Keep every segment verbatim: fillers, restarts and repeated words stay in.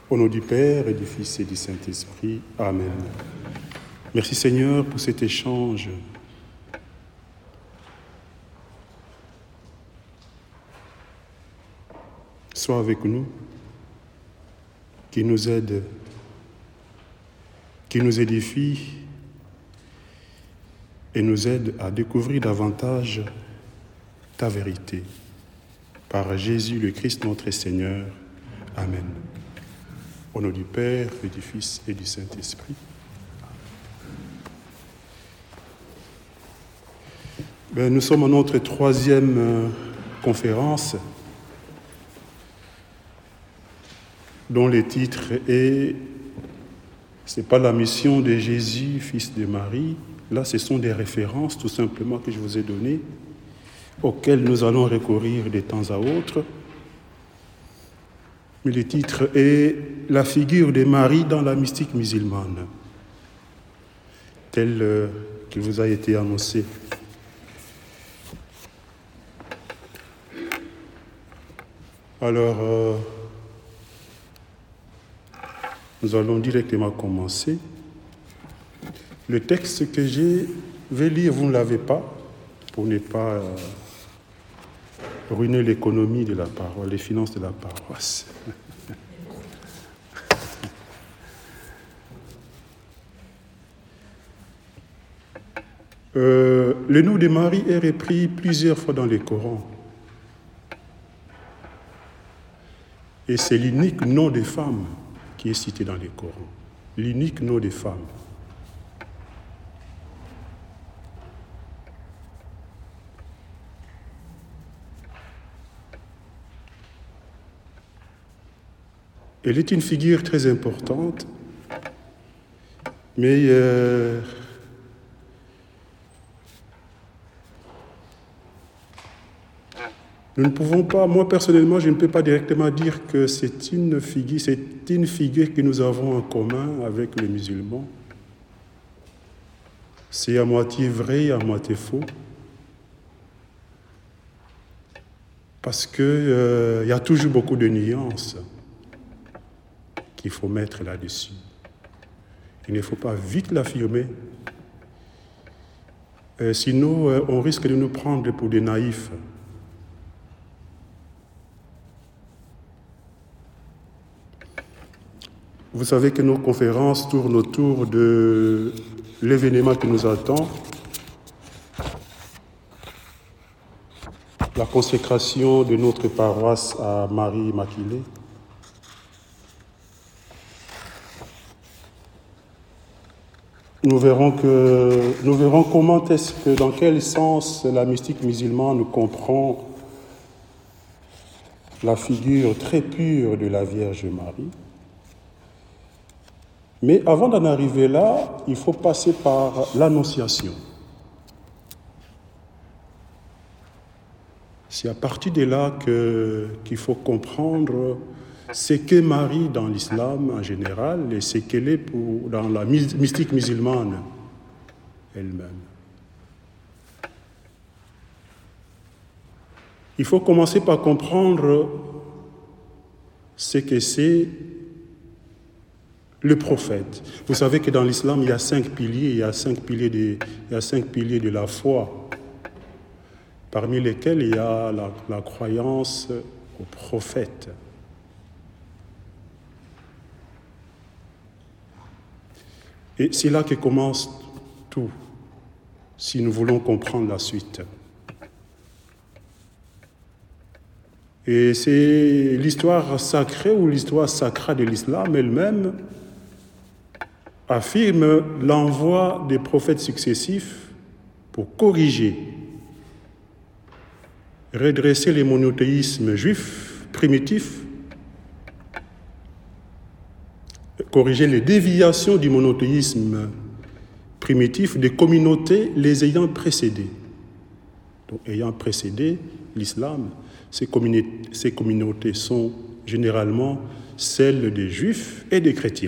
Au nom du Père et du Fils et du Saint-Esprit. Amen. Merci Seigneur pour cet échange. Sois avec nous, qui nous aide, qui nous édifie et nous aide à découvrir davantage ta vérité. Par Jésus le Christ notre Seigneur. Amen. Au nom du Père et du Fils et du Saint-Esprit. Ben, nous sommes à notre troisième euh, conférence dont le titre est « C'est pas la mission de Jésus, fils de Marie ». Là, ce sont des références tout simplement que je vous ai données, auxquelles nous allons recourir de temps à autre. Mais le titre est « La figure de Marie dans la mystique musulmane », tel euh, qu'il vous a été annoncé. Alors, euh, nous allons directement commencer. Le texte que je vais lire, vous ne l'avez pas, pour ne pas euh, ruiner l'économie de la parole, les finances de la paroisse. euh, le nom de Marie est repris plusieurs fois dans le Coran. Et c'est l'unique nom de femme qui est cité dans le Coran. L'unique nom de femme. Elle est une figure très importante, mais euh, nous ne pouvons pas, moi personnellement, je ne peux pas directement dire que c'est une figure, c'est une figure que nous avons en commun avec les musulmans. C'est à moitié vrai et à moitié faux. Parce qu'il euh, y a toujours beaucoup de nuances qu'il faut mettre là-dessus. Il ne faut pas vite l'affirmer. Euh, sinon, euh, on risque de nous prendre pour des naïfs. Vous savez que nos conférences tournent autour de l'événement qui nous attend, la consécration de notre paroisse à Marie Immaculée. Nous verrons, que, nous verrons comment est-ce que, dans quel sens la mystique musulmane comprend la figure très pure de la Vierge Marie. Mais avant d'en arriver là, il faut passer par l'Annonciation. C'est à partir de là que, qu'il faut comprendre ce qu'est Marie dans l'islam en général et ce qu'elle est pour, dans la mystique musulmane elle-même. Il faut commencer par comprendre ce que c'est le prophète. Vous savez que dans l'islam, il y a cinq piliers, il y a cinq piliers de, il y a cinq piliers de la foi, parmi lesquels il y a la, la croyance au prophète. Et c'est là que commence tout, si nous voulons comprendre la suite. Et c'est l'histoire sacrée ou l'histoire sacrée de l'islam elle-même affirme l'envoi des prophètes successifs pour corriger, redresser les monothéismes juifs primitifs, corriger les déviations du monothéisme primitif des communautés les ayant précédées. Donc, ayant précédé l'islam, ces communautés, ces communautés sont généralement celles des juifs et des chrétiens.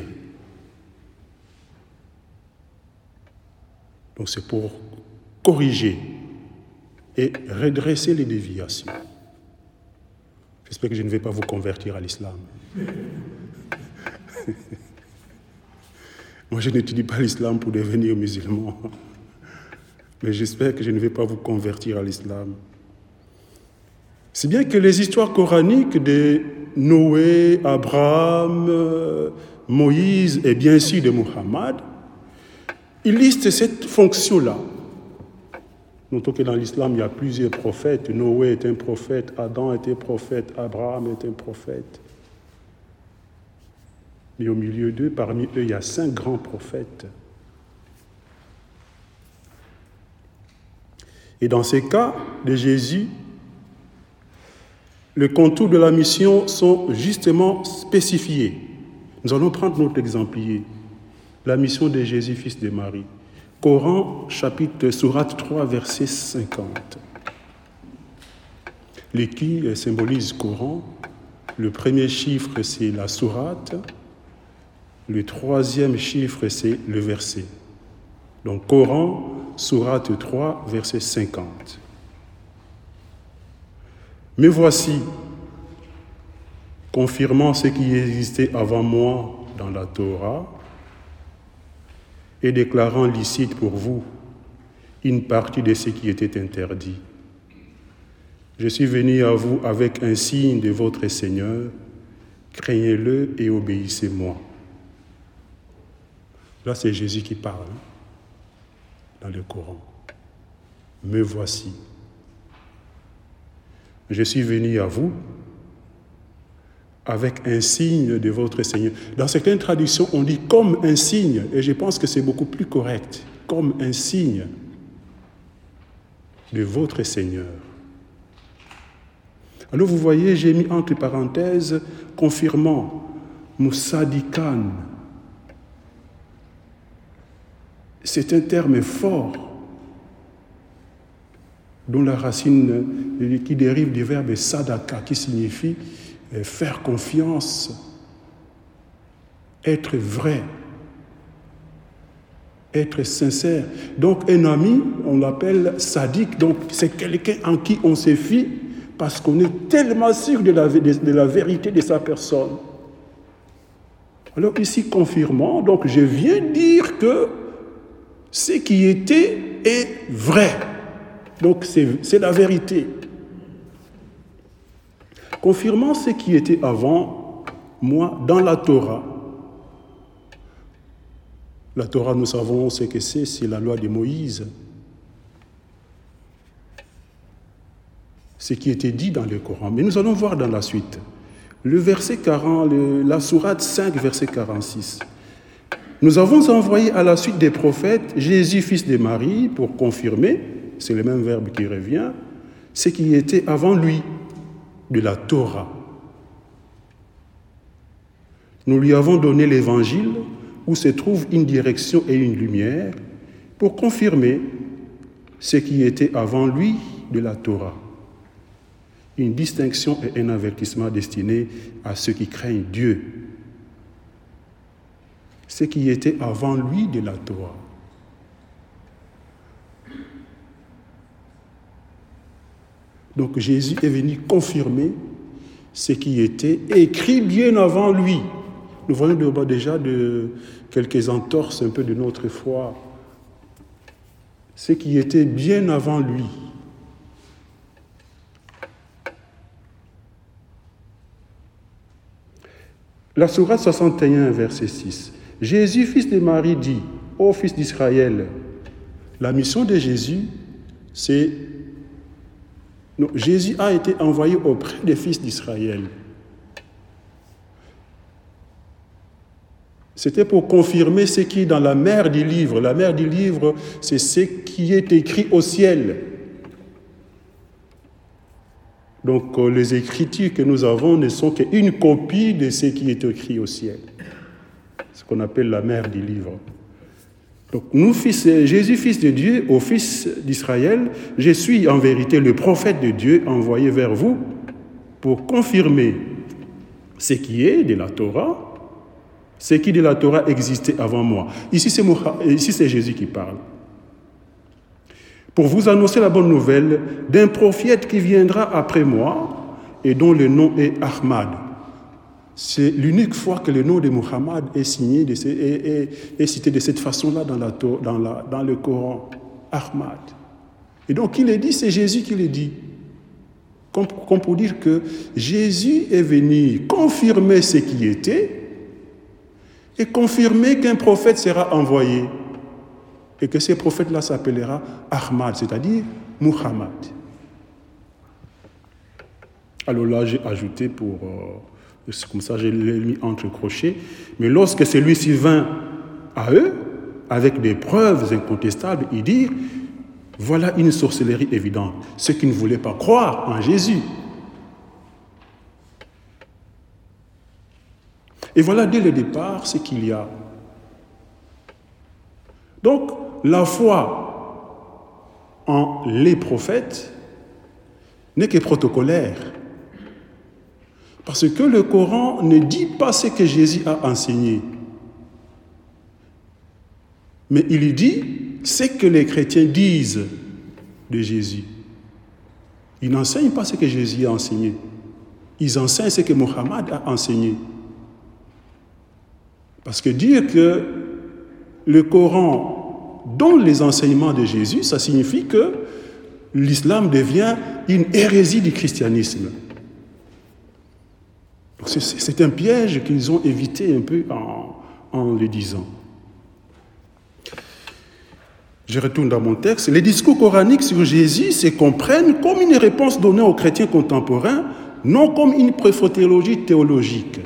Donc c'est pour corriger et redresser les déviations. J'espère que je ne vais pas vous convertir à l'islam. Moi, je n'étudie pas l'islam pour devenir musulman. Mais j'espère que je ne vais pas vous convertir à l'islam. C'est bien que les histoires coraniques de Noé, Abraham, Moïse et bien sûr de Muhammad, ils listent cette fonction-là. Notons que dans l'islam, il y a plusieurs prophètes. Noé est un prophète, Adam est un prophète, Abraham est un prophète. Mais au milieu d'eux, parmi eux, il y a cinq grands prophètes. Et dans ces cas de Jésus, les contours de la mission sont justement spécifiés. Nous allons prendre notre exemplier, la mission de Jésus, fils de Marie. Coran, chapitre, sourate trois, verset cinquante. Les qui symbolisent Coran. Le premier chiffre, c'est la sourate. Le troisième chiffre, c'est le verset. Donc, Coran, sourate trois, verset cinquante. Mais voici, confirmant ce qui existait avant moi dans la Torah, et déclarant licite pour vous une partie de ce qui était interdit. Je suis venu à vous avec un signe de votre Seigneur, craignez-le et obéissez-moi. Là, c'est Jésus qui parle dans le Coran. Me voici. Je suis venu à vous avec un signe de votre Seigneur. Dans certaines traductions, on dit comme un signe, et je pense que c'est beaucoup plus correct, comme un signe de votre Seigneur. Alors vous voyez, j'ai mis entre parenthèses, confirmant, Moussadikan. C'est un terme fort, dont la racine qui dérive du verbe sadaka, qui signifie faire confiance, être vrai, être sincère. Donc un ami, on l'appelle sadique, donc c'est quelqu'un en qui on se fie parce qu'on est tellement sûr de la, de, de la vérité de sa personne. Alors ici, confirmant, donc je viens dire que ce qui était est vrai. Donc c'est, c'est la vérité. Confirmant ce qui était avant moi dans la Torah. La Torah, nous savons ce que c'est, c'est la loi de Moïse. Ce qui était dit dans le Coran. Mais nous allons voir dans la suite. Le verset quarante, le, la sourate cinq, verset quarante-six. Nous avons envoyé à la suite des prophètes Jésus, fils de Marie, pour confirmer, c'est le même verbe qui revient, ce qui était avant lui, de la Torah. Nous lui avons donné l'évangile où se trouve une direction et une lumière pour confirmer ce qui était avant lui de la Torah. Une distinction et un avertissement destinés à ceux qui craignent Dieu. Ce qui était avant lui de la Torah. Donc Jésus est venu confirmer ce qui était écrit bien avant lui. Nous voyons déjà de quelques entorses un peu de notre foi. Ce qui était bien avant lui. La sourate soixante et un, verset six. Jésus, fils de Marie, dit, ô fils d'Israël, la mission de Jésus, c'est... Non, Jésus a été envoyé auprès des fils d'Israël. C'était pour confirmer ce qui est dans la mer du livre. La mer du livre, c'est ce qui est écrit au ciel. Donc, les écritures que nous avons ne sont qu'une copie de ce qui est écrit au ciel. Ce qu'on appelle la mer du livre. Donc, nous, fils, Jésus, fils de Dieu, au fils d'Israël, je suis en vérité le prophète de Dieu envoyé vers vous pour confirmer ce qui est de la Torah, ce qui de la Torah existait avant moi. Ici, c'est, ici, c'est Jésus qui parle. Pour vous annoncer la bonne nouvelle d'un prophète qui viendra après moi et dont le nom est Ahmad. C'est l'unique fois que le nom de Muhammad est signé, de ce, est, est, est cité de cette façon-là dans, la, dans, la, dans le Coran. Ahmad. Et donc, il est dit, c'est Jésus qui le dit. Comme, comme pour dire que Jésus est venu confirmer ce qui était et confirmer qu'un prophète sera envoyé. Et que ce prophète-là s'appellera Ahmad, c'est-à-dire Muhammad. Alors là, j'ai ajouté pour... Euh, comme ça, je l'ai mis entre crochets. Mais lorsque celui-ci vint à eux, avec des preuves incontestables, il dit, voilà une sorcellerie évidente. Ceux qui ne voulaient pas croire en Jésus. Et voilà dès le départ ce qu'il y a. Donc, la foi en les prophètes n'est que protocolaire. Parce que le Coran ne dit pas ce que Jésus a enseigné. Mais il dit ce que les chrétiens disent de Jésus. Ils n'enseignent pas ce que Jésus a enseigné. Ils enseignent ce que Mohammed a enseigné. Parce que dire que le Coran donne les enseignements de Jésus, ça signifie que l'islam devient une hérésie du christianisme. Donc c'est, c'est un piège qu'ils ont évité un peu en, en le disant. Je retourne dans mon texte. Les discours coraniques sur Jésus se comprennent comme une réponse donnée aux chrétiens contemporains, non comme une prophétologie théologique.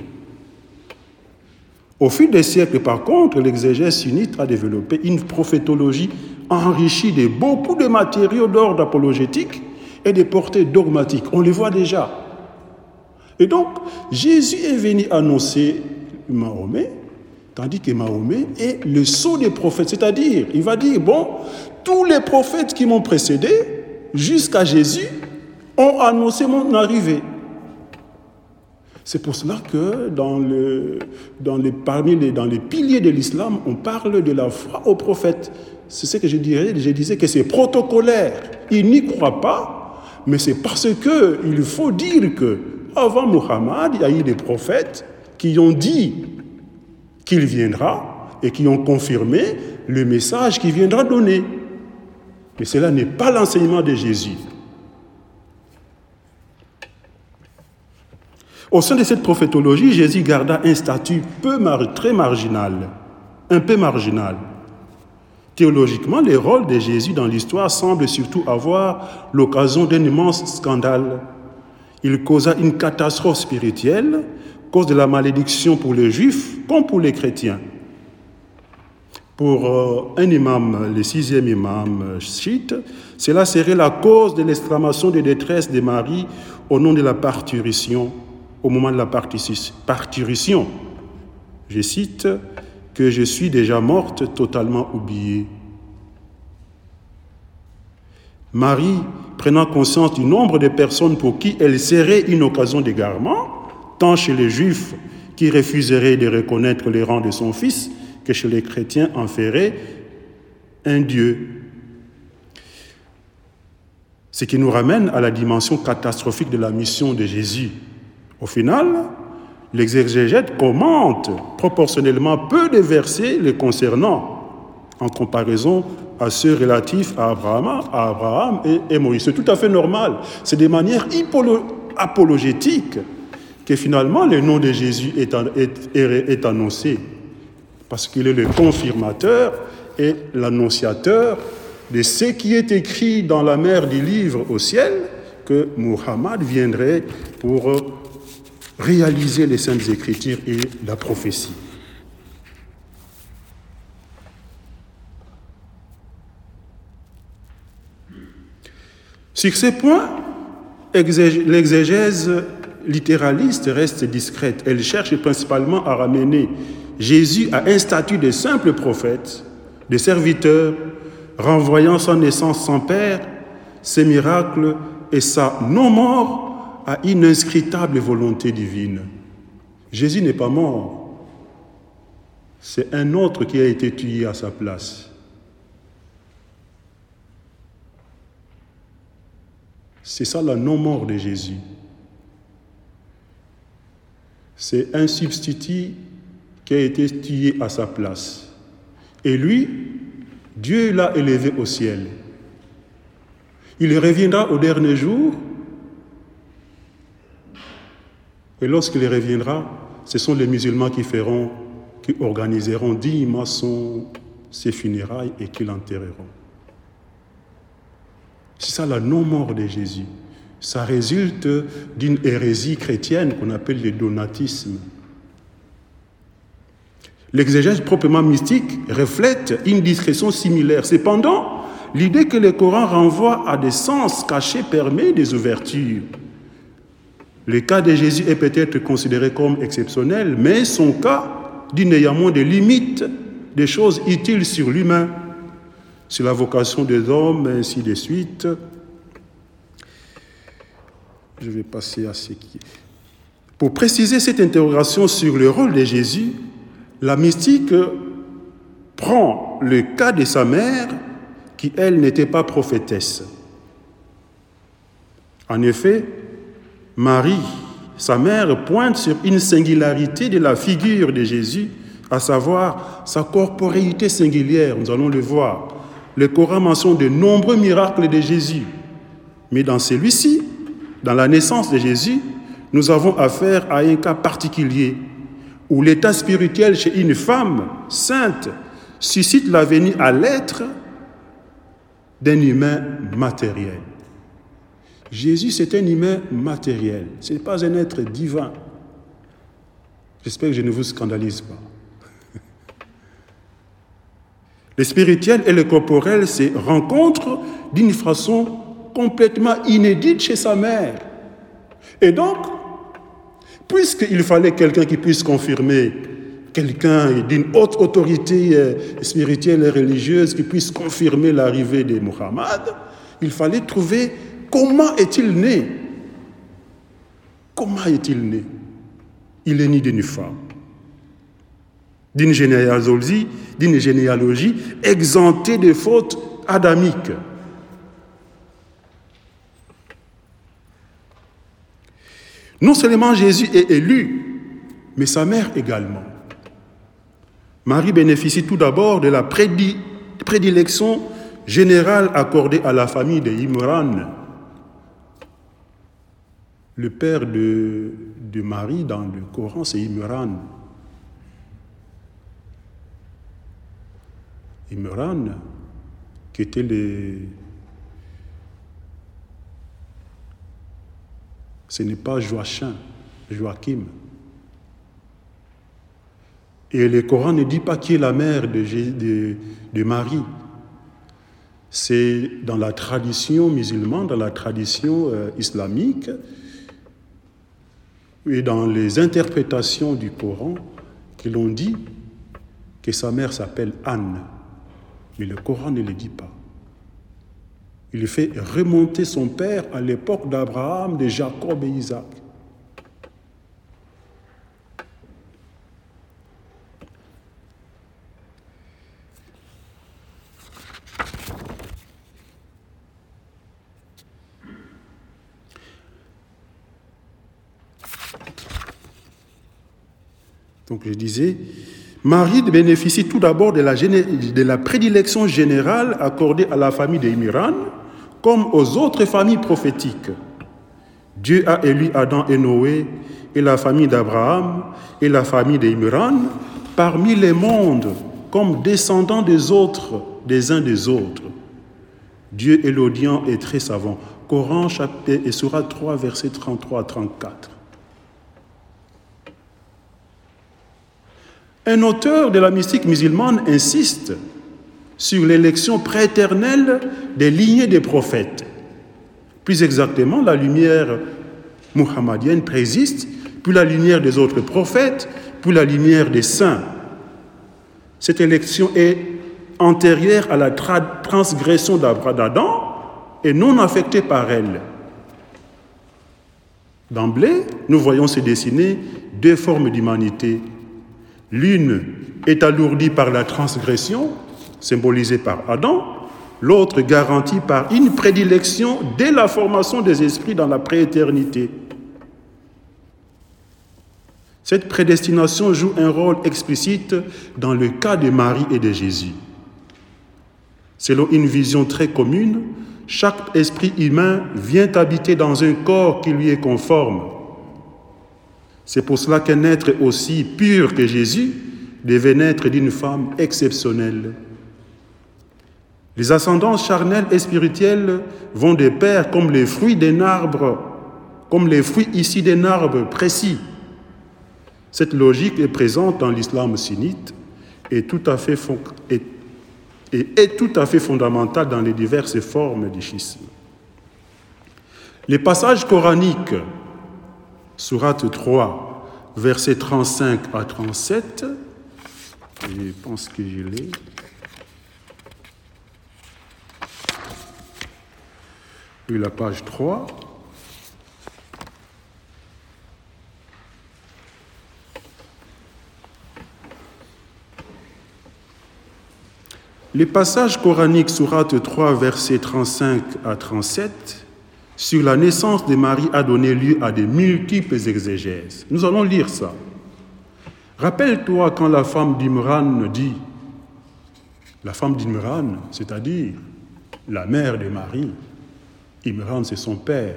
Au fil des siècles, par contre, l'exégèse sunnite a développé une prophétologie enrichie de beaucoup de matériaux d'ordre apologétique et de portée dogmatique. On le voit déjà. Et donc, Jésus est venu annoncer Mahomet, tandis que Mahomet est le sceau des prophètes. C'est-à-dire, il va dire, bon, tous les prophètes qui m'ont précédé, jusqu'à Jésus, ont annoncé mon arrivée. C'est pour cela que dans le, dans les, parmi les, dans les piliers de l'islam, on parle de la foi aux prophètes. C'est ce que je dirais, je disais que c'est protocolaire. Ils n'y croient pas, mais c'est parce qu'il faut dire que avant Muhammad, il y a eu des prophètes qui ont dit qu'il viendra et qui ont confirmé le message qu'il viendra donner. Mais cela n'est pas l'enseignement de Jésus. Au sein de cette prophétologie, Jésus garda un statut peu mar- très marginal, un peu marginal. Théologiquement, le rôle de Jésus dans l'histoire semble surtout avoir l'occasion d'un immense scandale. Il causa une catastrophe spirituelle, cause de la malédiction pour les Juifs comme pour les chrétiens. Pour euh, un imam, le sixième imam chiite, cela serait la cause de l'exclamation de détresse de Marie au nom de la parturition, au moment de la parturition. Je cite, « que je suis déjà morte, totalement oubliée ». Marie, prenant conscience du nombre de personnes pour qui elle serait une occasion d'égarement, tant chez les Juifs qui refuseraient de reconnaître les rangs de son fils, que chez les chrétiens en feraient un Dieu. Ce qui nous ramène à la dimension catastrophique de la mission de Jésus. Au final, l'exégète commente proportionnellement peu de versets les concernant, en comparaison à ceux relatifs à Abraham, à Abraham et, et Moïse. C'est tout à fait normal. C'est de manière hypolo- apologétique que finalement le nom de Jésus est, est, est annoncé, parce qu'il est le confirmateur et l'annonciateur de ce qui est écrit dans la mer du livre au ciel, que Muhammad viendrait pour réaliser les Saintes Écritures et la prophétie. Sur ces points, l'exégèse littéraliste reste discrète. Elle cherche principalement à ramener Jésus à un statut de simple prophète, de serviteur, renvoyant son naissance sans père, ses miracles et sa non-mort à une inscrutable volonté divine. Jésus n'est pas mort. C'est un autre qui a été tué à sa place. C'est ça la non-mort de Jésus. C'est un substitut qui a été tué à sa place. Et lui, Dieu l'a élevé au ciel. Il reviendra au dernier jour. Et lorsqu'il reviendra, ce sont les musulmans qui feront, qui organiseront dignement son, ses funérailles et qui l'enterreront. C'est ça la non-mort de Jésus. Ça résulte d'une hérésie chrétienne qu'on appelle le donatisme. L'exégèse proprement mystique reflète une discrétion similaire. Cependant, l'idée que le Coran renvoie à des sens cachés permet des ouvertures. Le cas de Jésus est peut-être considéré comme exceptionnel, mais son cas dit néanmoins des limites, des choses utiles sur l'humain, sur la vocation des hommes, et ainsi de suite. Je vais passer à ce qui est. Pour préciser cette interrogation sur le rôle de Jésus, la mystique prend le cas de sa mère, qui, elle, n'était pas prophétesse. En effet, Marie, sa mère, pointe sur une singularité de la figure de Jésus, à savoir sa corporéité singulière. Nous allons le voir. Le Coran mentionne de nombreux miracles de Jésus. Mais dans celui-ci, dans la naissance de Jésus, nous avons affaire à un cas particulier où l'état spirituel chez une femme sainte suscite la venue à l'être d'un humain matériel. Jésus, c'est un humain matériel, ce n'est pas un être divin. J'espère que je ne vous scandalise pas. Le spirituel et le corporel se rencontrent d'une façon complètement inédite chez sa mère. Et donc, puisqu'il fallait quelqu'un qui puisse confirmer, quelqu'un d'une haute autorité spirituelle et religieuse qui puisse confirmer l'arrivée de Muhammad, il fallait trouver comment est-il né. Comment est-il né? Il est né d'une femme, d'une généalogie, d'une généalogie exemptée de fautes adamiques. Non seulement Jésus est élu, mais sa mère également. Marie bénéficie tout d'abord de la prédilection générale accordée à la famille de Imran. Le père de, de Marie dans le Coran, c'est Imran. Imran, qui était le... Ce n'est pas Joachim, Joachim. Et le Coran ne dit pas qui est la mère de, de, de Marie. C'est dans la tradition musulmane, dans la tradition euh, islamique et dans les interprétations du Coran que l'on dit que sa mère s'appelle Anne. Mais le Coran ne le dit pas. Il fait remonter son père à l'époque d'Abraham, de Jacob et Isaac. Donc je disais, Marie bénéficie tout d'abord de la, de la prédilection générale accordée à la famille d'Imran, comme aux autres familles prophétiques. Dieu a élu Adam et Noé et la famille d'Abraham et la famille d'Imran parmi les mondes comme descendants des autres, des uns des autres. Dieu est l'audient et très savant. Coran, chapitre et Sourate trois, versets trente-trois à trente-quatre. Un auteur de la mystique musulmane insiste sur l'élection prééternelle des lignées des prophètes. Plus exactement, la lumière muhammadienne préexiste, puis la lumière des autres prophètes, puis la lumière des saints. Cette élection est antérieure à la tra- transgression d'Adam et non affectée par elle. D'emblée, nous voyons se dessiner deux formes d'humanité. L'une est alourdie par la transgression, symbolisée par Adam, l'autre garantie par une prédilection dès la formation des esprits dans la prééternité. Cette prédestination joue un rôle explicite dans le cas de Marie et de Jésus. Selon une vision très commune, chaque esprit humain vient habiter dans un corps qui lui est conforme. C'est pour cela qu'un être aussi pur que Jésus devait naître d'une femme exceptionnelle. Les ascendances charnelles et spirituelles vont de pair comme les fruits d'un arbre, comme les fruits ici d'un arbre précis. Cette logique est présente dans l'islam sunnite et tout à fait fond, est, et est tout à fait fondamentale dans les diverses formes du schisme. Les passages coraniques, sourate trois, versets trente-cinq à trente-sept, je pense que je l'ai. Et la page trois. Les passages coraniques, sourate trois, versets trente-cinq à trente-sept, sur la naissance de Marie a donné lieu à de multiples exégèses. Nous allons lire ça. Rappelle-toi quand la femme d'Imran dit, la femme d'Imran, c'est-à-dire la mère de Marie, Imran c'est son père.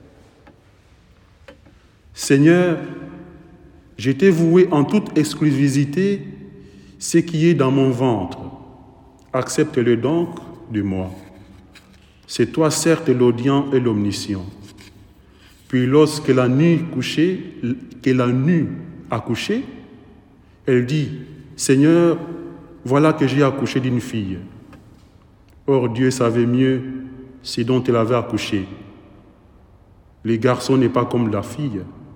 Seigneur, je t'ai voué en toute exclusivité ce qui est dans mon ventre. Accepte-le donc de moi. C'est toi certes l'audient et l'omniscient. Puis lorsque la nuit couchée, que la nuit a couché, elle dit, Seigneur, voilà que j'ai accouché d'une fille. Or Dieu savait mieux ce dont elle avait accouché. Le garçon n'est pas comme la fille.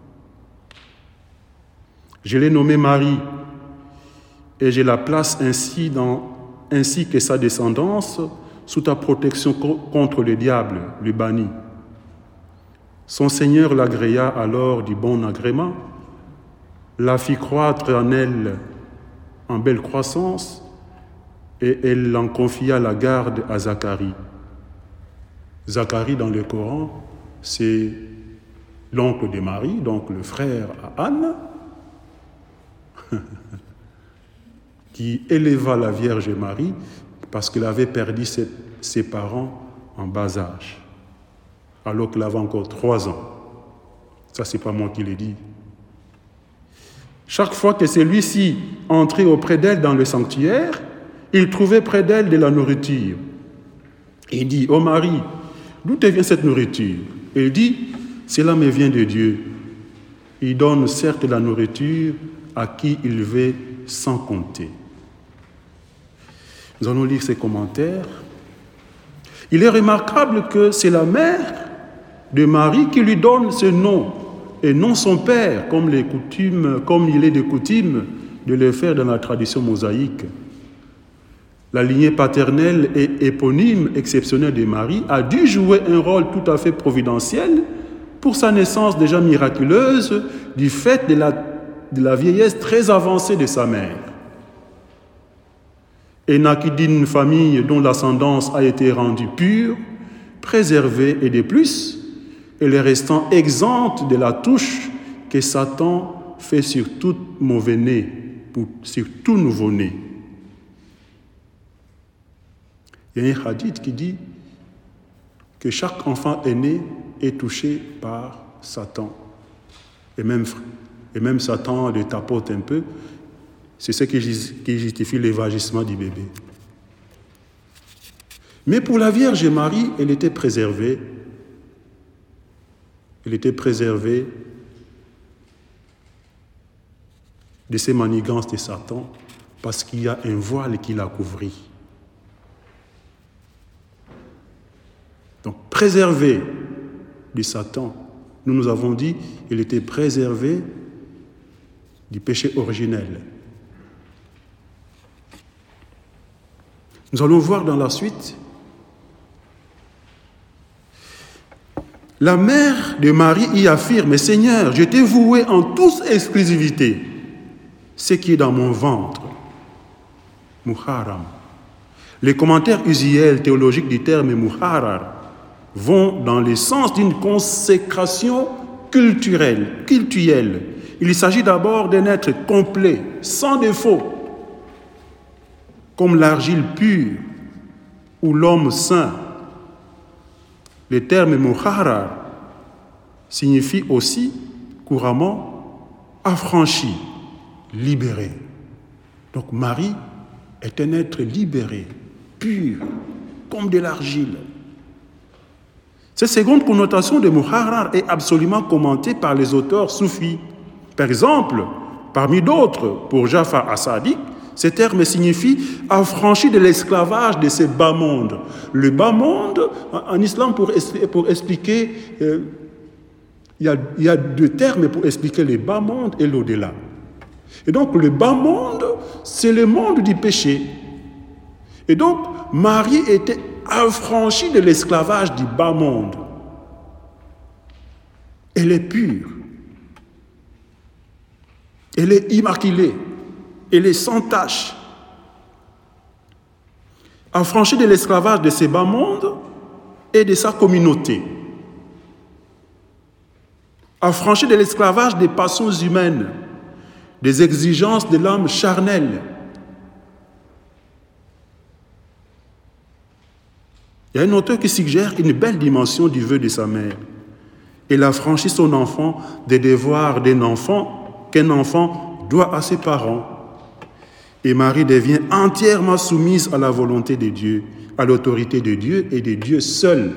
Je l'ai nommée Marie, et je la place ainsi, dans, ainsi que sa descendance sous ta protection contre le diable, le banni. Son Seigneur l'agréa alors du bon agrément, la fit croître en elle en belle croissance, et elle en confia la garde à Zacharie. Zacharie, dans le Coran, c'est l'oncle de Marie, donc le frère à Anne, qui éleva la Vierge Marie parce qu'elle avait perdu ses, ses parents en bas âge, alors qu'elle avait encore trois ans. Ça, c'est pas moi qui l'ai dit. Chaque fois que celui-ci entrait auprès d'elle dans le sanctuaire, il trouvait près d'elle de la nourriture. Il dit, « Oh Marie, d'où te vient cette nourriture ?» Elle dit, « Cela me vient de Dieu. Il donne certes la nourriture à qui il veut sans compter. » Nous allons lire ses commentaires. Il est remarquable que c'est la mère de Marie qui lui donne ce nom, et non son père, comme, les coutumes, comme il est de coutume de le faire dans la tradition mosaïque. La lignée paternelle et éponyme exceptionnelle de Marie a dû jouer un rôle tout à fait providentiel pour sa naissance déjà miraculeuse du fait de la, de la vieillesse très avancée de sa mère. Et naquit d'une famille dont l'ascendance a été rendue pure, préservée et de plus, et les restant exempte de la touche que Satan fait sur tout mauvais-né, sur tout nouveau-né. Il y a un hadith qui dit que chaque enfant né est touché par Satan. Et même, et même Satan le tapote un peu. C'est ce qui justifie l'évagissement du bébé. Mais pour la Vierge Marie, elle était préservée. Elle était préservée de ces manigances de Satan parce qu'il y a un voile qui la couvrit. Donc, préservée de Satan, nous nous avons dit qu'elle était préservée du péché originel. Nous allons voir dans la suite la mère de Marie y affirme, « Seigneur, je t'ai voué en toute exclusivité ce qui est dans mon ventre. » Muharram. Les commentaires usuels théologiques du terme muharrar vont dans le sens d'une consécration culturelle, cultuelle, Il s'agit d'abord d'un être complet, sans défaut, comme l'argile pure ou l'homme saint. Le terme muharrar signifie aussi couramment affranchi, libéré. Donc Marie est un être libéré, pur, comme de l'argile. Cette seconde connotation de muharrar est absolument commentée par les auteurs soufis. Par exemple, parmi d'autres, pour Jafar as-Sadiq, ce terme signifie affranchi de l'esclavage de ce bas monde. Le bas monde, en islam, pour, pour expliquer, euh, il y a, il y a deux termes pour expliquer le bas monde et l'au-delà. Et donc, le bas monde, c'est le monde du péché. Et donc, Marie était affranchie de l'esclavage du bas monde. Elle est pure. Elle est immaculée. Elle est sans tache. Affranchie de l'esclavage de ce bas monde et de sa communauté. Affranchie de l'esclavage des passions humaines, des exigences de l'âme charnelle. Il y a un auteur qui suggère une belle dimension du vœu de sa mère. Elle affranchit son enfant des devoirs d'un enfant qu'un enfant doit à ses parents. Et Marie devient entièrement soumise à la volonté de Dieu, à l'autorité de Dieu et de Dieu seul.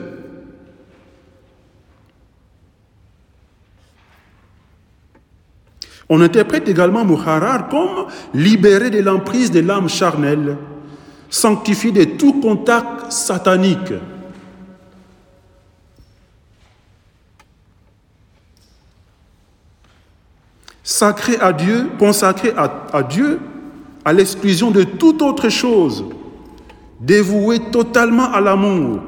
On interprète également muharrar comme libéré de l'emprise de l'âme charnelle, sanctifié de tout contact satanique. Sacré à Dieu, consacré à, à Dieu, à l'exclusion de toute autre chose, dévoué totalement à l'amour,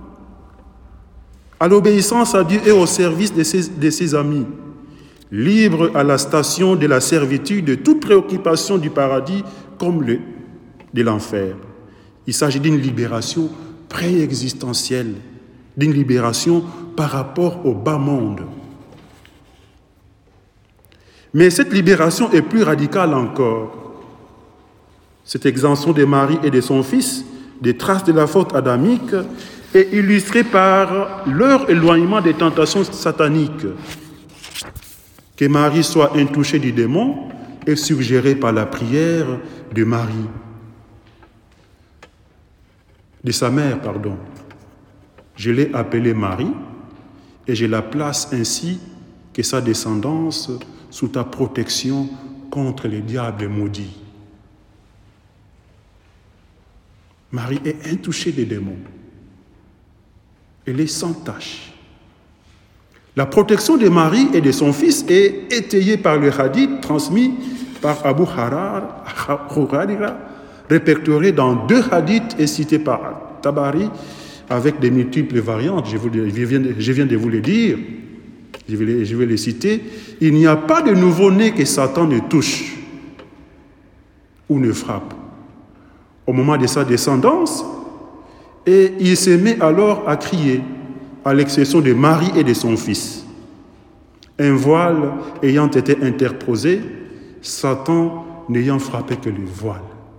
à l'obéissance à Dieu et au service de ses, de ses amis, libre à la station de la servitude de toute préoccupation du paradis comme le, de l'enfer. Il s'agit d'une libération préexistentielle, d'une libération par rapport au bas monde. Mais cette libération est plus radicale encore. Cette exemption de Marie et de son fils des traces de la faute adamique est illustrée par leur éloignement des tentations sataniques. Que Marie soit intouchée du démon est suggéré par la prière de Marie, de sa mère, pardon. Je l'ai appelée Marie et je la place ainsi que sa descendance sous ta protection contre les diables maudits. Marie est intouchée des démons. Elle est sans tache. La protection de Marie et de son fils est étayée par le hadith transmis par Abu Huraira, répertorié dans deux hadiths et cité par Tabari avec des multiples variantes. Je, vous, je, viens, de, je viens de vous le dire. Je vais, les, je vais les citer. Il n'y a pas de nouveau-né que Satan ne touche ou ne frappe au moment de sa descendance, et il se met alors à crier, à l'exception de Marie et de son fils. Un voile ayant été interposé, Satan n'ayant frappé que le voile.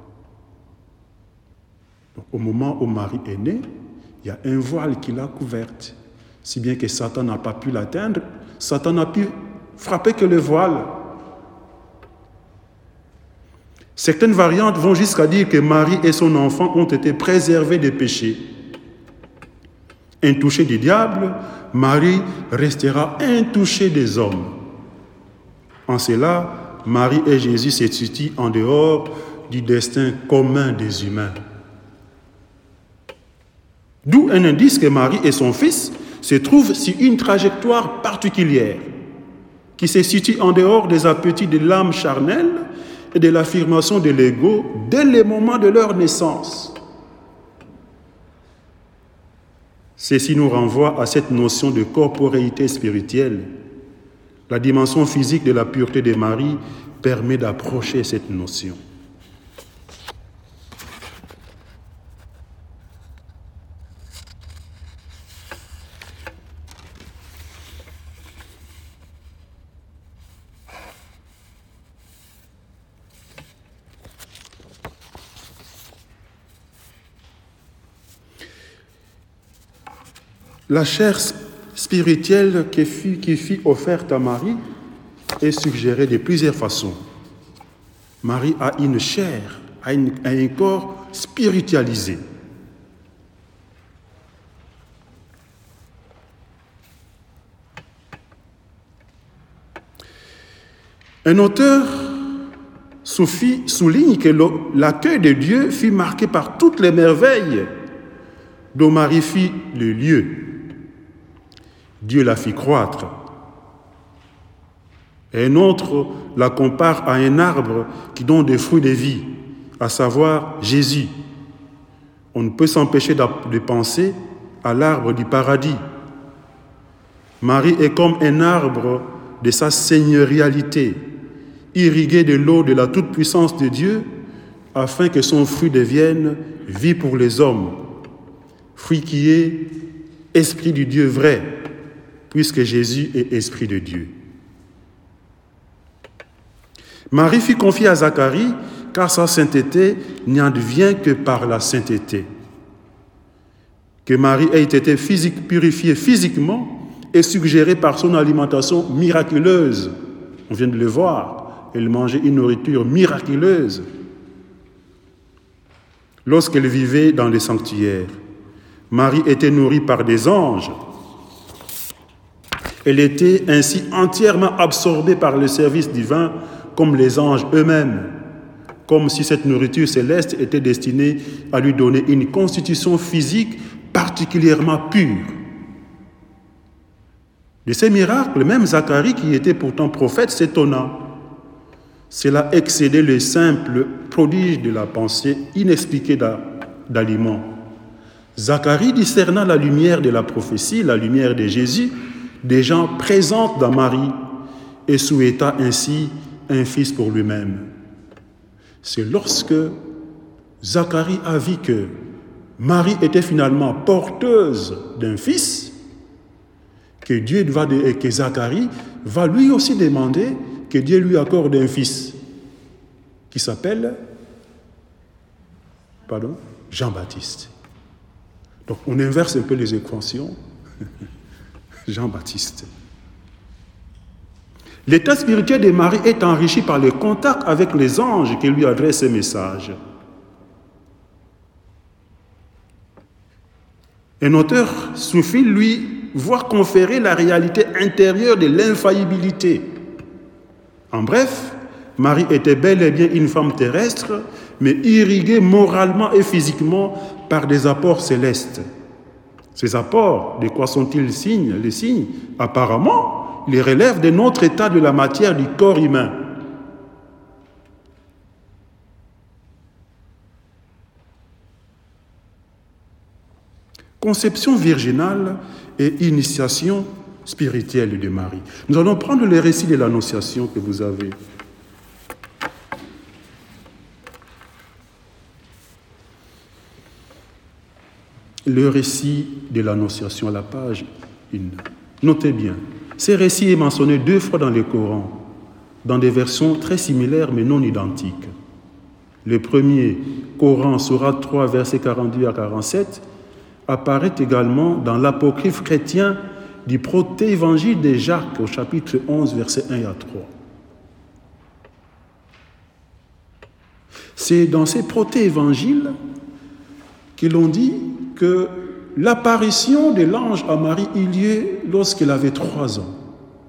Donc, au moment où Marie est née, il y a un voile qui l'a couverte, si bien que Satan n'a pas pu l'atteindre. Satan n'a pu frapper que le voile. Certaines variantes vont jusqu'à dire que Marie et son enfant ont été préservés des péchés. Intouchée du diable, Marie restera intouchée des hommes. En cela, Marie et Jésus se situent en dehors du destin commun des humains. D'où un indice que Marie et son fils se trouvent sur une trajectoire particulière qui se situe en dehors des appétits de l'âme charnelle et de l'affirmation de l'ego dès le moment de leur naissance. Ceci nous renvoie à cette notion de corporéité spirituelle. La dimension physique de la pureté de Marie permet d'approcher cette notion. La chair spirituelle qui fut, qui fut offerte à Marie est suggérée de plusieurs façons. Marie a une chair, a, une, a un corps spiritualisé. Un auteur soufi souligne que l'accueil de Dieu fut marqué par toutes les merveilles dont Marie fit le lieu. Dieu la fit croître. Et un autre la compare à un arbre qui donne des fruits de vie, à savoir Jésus. On ne peut s'empêcher de penser à l'arbre du paradis. Marie est comme un arbre de sa seigneurialité, irrigué de l'eau de la toute-puissance de Dieu, afin que son fruit devienne vie pour les hommes, fruit qui est esprit du Dieu vrai, puisque Jésus est esprit de Dieu. Marie fut confiée à Zacharie, car sa sainteté n'y advient que par la sainteté. Que Marie ait été physique, purifiée physiquement est suggéré par son alimentation miraculeuse. On vient de le voir, elle mangeait une nourriture miraculeuse lorsqu'elle vivait dans les sanctuaires. Marie était nourrie par des anges. Elle était ainsi entièrement absorbée par le service divin comme les anges eux-mêmes, comme si cette nourriture céleste était destinée à lui donner une constitution physique particulièrement pure. De ces miracles, même Zacharie, qui était pourtant prophète, s'étonna. Cela excédait le simple prodige de la pensée inexpliquée d'aliments. Zacharie discerna la lumière de la prophétie, la lumière de Jésus, des gens présents dans Marie, et souhaita ainsi un fils pour lui-même. C'est lorsque Zacharie a vu que Marie était finalement porteuse d'un fils que Dieu va de, que Zacharie va lui aussi demander que Dieu lui accorde un fils qui s'appelle pardon, Jean-Baptiste. Donc on inverse un peu les équations. Jean-Baptiste. L'état spirituel de Marie est enrichi par le contact avec les anges qui lui adressent ces messages. Un auteur soufi, lui, voit conférer la réalité intérieure de l'infaillibilité. En bref, Marie était bel et bien une femme terrestre, mais irriguée moralement et physiquement par des apports célestes. Ces apports, de quoi sont-ils signes? Les signes, apparemment, les relèvent de notre état de la matière du corps humain. Conception virginale et initiation spirituelle de Marie. Nous allons prendre le récit de l'Annonciation que vous avez. Le récit de l'Annonciation à la page un. Notez bien, ce récit est mentionné deux fois dans le Coran, dans des versions très similaires mais non identiques. Le premier, Coran, sourate trois, versets quarante-deux à quarante-sept, apparaît également dans l'apocryphe chrétien du proté-évangile de Jacques au chapitre onze, versets un à trois. C'est dans ces proté-évangiles que l'on dit que l'apparition de l'ange à Marie eut lieu lorsqu'elle avait trois ans.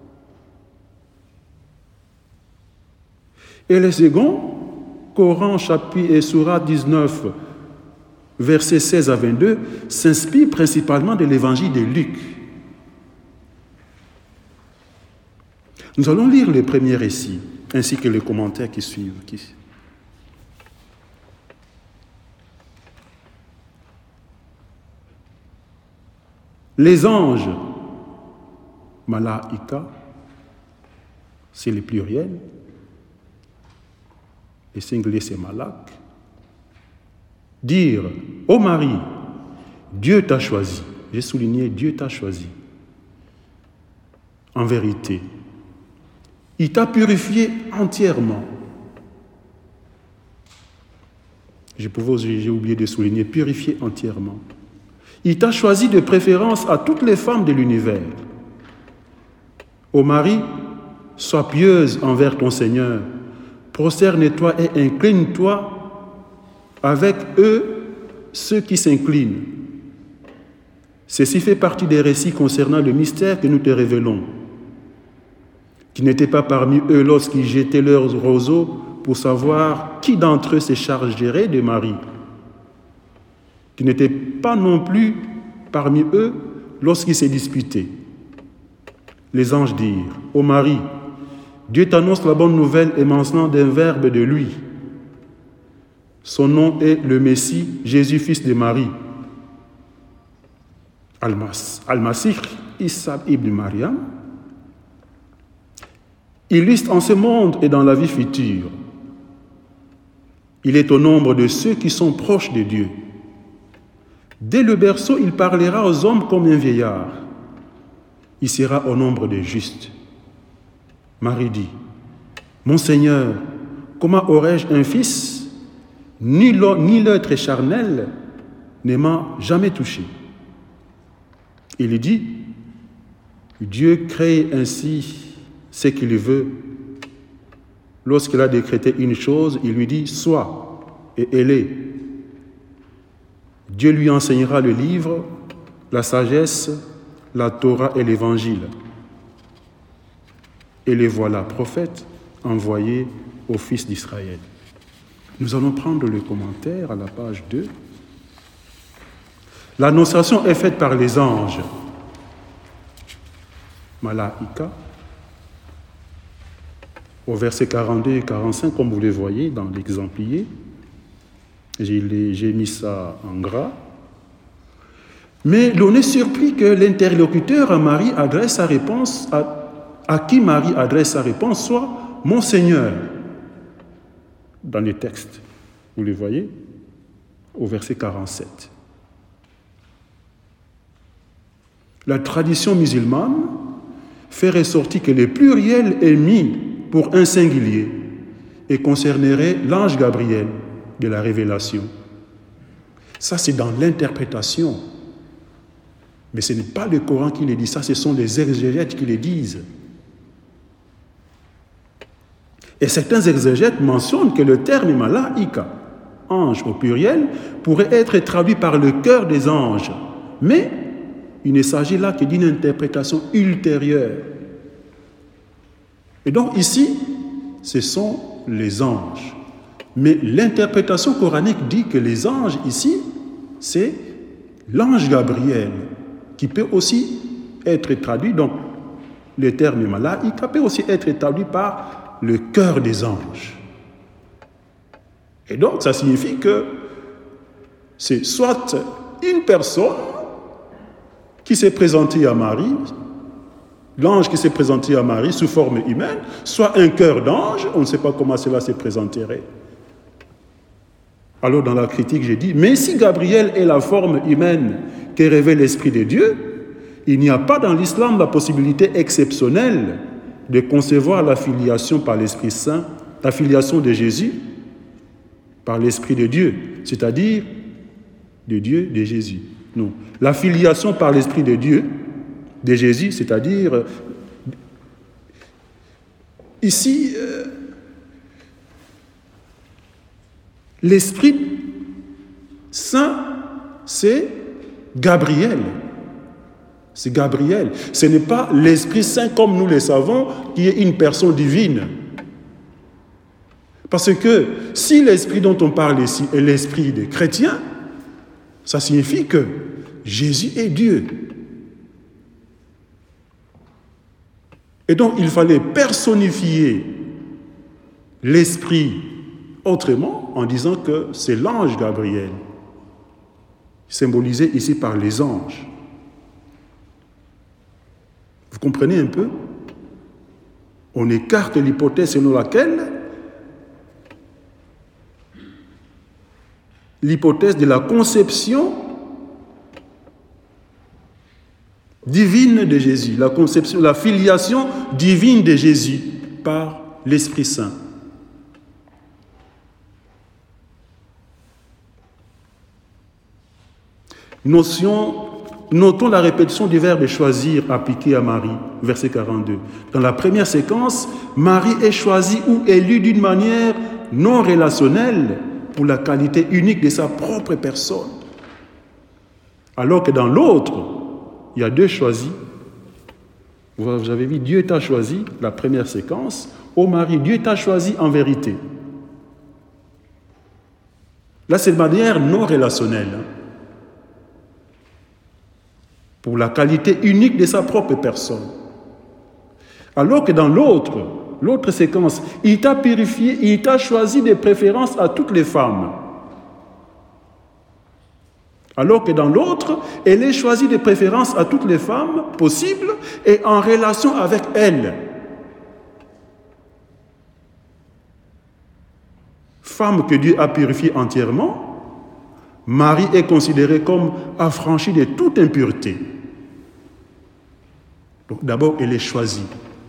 Et le second, Coran, chapitre et sourate dix-neuf, versets seize à vingt-deux, s'inspire principalement de l'évangile de Luc. Nous allons lire les premiers récits, ainsi que les commentaires qui suivent. Les anges, Malaika, c'est le pluriel, le singulier c'est Malak, dire, ô Marie, Dieu t'a choisi. J'ai souligné, Dieu t'a choisi. En vérité, il t'a purifié entièrement. Je pouvais, j'ai oublié de souligner, purifié entièrement. Il t'a choisi de préférence à toutes les femmes de l'univers. Ô Marie, sois pieuse envers ton Seigneur. Prosterne-toi et incline-toi avec eux, ceux qui s'inclinent. Ceci fait partie des récits concernant le mystère que nous te révélons, qui n'étaient pas parmi eux lorsqu'ils jetaient leurs roseaux pour savoir qui d'entre eux se chargerait de Marie, qui n'étaient pas non plus parmi eux lorsqu'ils se disputaient. Les anges dirent, « Ô Marie, Dieu t'annonce la bonne nouvelle émanant d'un verbe de lui. Son nom est le Messie, Jésus, fils de Marie. Al-Mas, Al-Masih, Issa ibn Mariam. Illustre en ce monde et dans la vie future. Il est au nombre de ceux qui sont proches de Dieu. Dès le berceau, il parlera aux hommes comme un vieillard. Il sera au nombre des justes. » Marie dit, « Mon Seigneur, comment aurais-je un fils? Ni l'être charnel ne m'a jamais touché. » Il dit, « Dieu crée ainsi ce qu'il veut. Lorsqu'il a décrété une chose, il lui dit, « Sois, et elle est. » Dieu lui enseignera le livre, la sagesse, la Torah et l'Évangile. Et les voilà prophètes envoyés aux fils d'Israël. Nous allons prendre le commentaire à la page deux. L'annonciation est faite par les anges. Malaïka, au verset quarante-deux et quarante-cinq, comme vous les voyez dans l'exemplier. J'ai, j'ai mis ça en gras. Mais l'on est surpris que l'interlocuteur à Marie adresse sa réponse, à, à qui Marie adresse sa réponse, soit « Mon Seigneur » dans les textes. Vous les voyez au verset quarante-sept. La tradition musulmane fait ressortir que le pluriel est mis pour un singulier et concernerait l'ange Gabriel de la révélation. Ça, c'est dans l'interprétation. Mais ce n'est pas le Coran qui le dit, ça, ce sont les exégètes qui le disent. Et certains exégètes mentionnent que le terme malaïka, ange au pluriel, pourrait être traduit par le cœur des anges. Mais il ne s'agit là que d'une interprétation ultérieure. Et donc ici, ce sont les anges. Mais l'interprétation coranique dit que les anges ici, c'est l'ange Gabriel, qui peut aussi être traduit, donc le terme malaïka peut aussi être traduit par le cœur des anges. Et donc ça signifie que c'est soit une personne qui s'est présentée à Marie, l'ange qui s'est présenté à Marie sous forme humaine, soit un cœur d'ange, on ne sait pas comment cela se présenterait. Alors dans la critique, j'ai dit, mais si Gabriel est la forme humaine que révèle l'Esprit de Dieu, il n'y a pas dans l'islam la possibilité exceptionnelle de concevoir la filiation par l'Esprit Saint, la filiation de Jésus par l'Esprit de Dieu, c'est-à-dire de Dieu, de Jésus. Non. La filiation par l'Esprit de Dieu, de Jésus, c'est-à-dire ici, euh, l'Esprit Saint, c'est Gabriel. C'est Gabriel. Ce n'est pas l'Esprit Saint comme nous le savons, qui est une personne divine. Parce que si l'Esprit dont on parle ici est l'Esprit des chrétiens, ça signifie que Jésus est Dieu. Et donc il fallait personnifier l'Esprit autrement en disant que c'est l'ange Gabriel, symbolisé ici par les anges. Vous comprenez un peu? On écarte l'hypothèse selon laquelle l'hypothèse de la conception divine de Jésus, la conception, la filiation divine de Jésus par l'Esprit Saint. Notion, notons la répétition du verbe choisir appliqué à Marie, verset quarante-deux. Dans la première séquence, Marie est choisie ou élue d'une manière non relationnelle pour la qualité unique de sa propre personne. Alors que dans l'autre, il y a deux choisis. Vous avez vu, Dieu t'a choisi, la première séquence. Ô Marie, Dieu t'a choisi en vérité. Là, c'est de manière non relationnelle. Pour la qualité unique de sa propre personne. Alors que dans l'autre, l'autre séquence, il t'a purifié, il t'a choisi de préférence à toutes les femmes. Alors que dans l'autre, elle est choisie de préférence à toutes les femmes possibles et en relation avec elles. Femme que Dieu a purifiée entièrement, Marie est considérée comme affranchie de toute impureté. Donc d'abord, elle est choisie.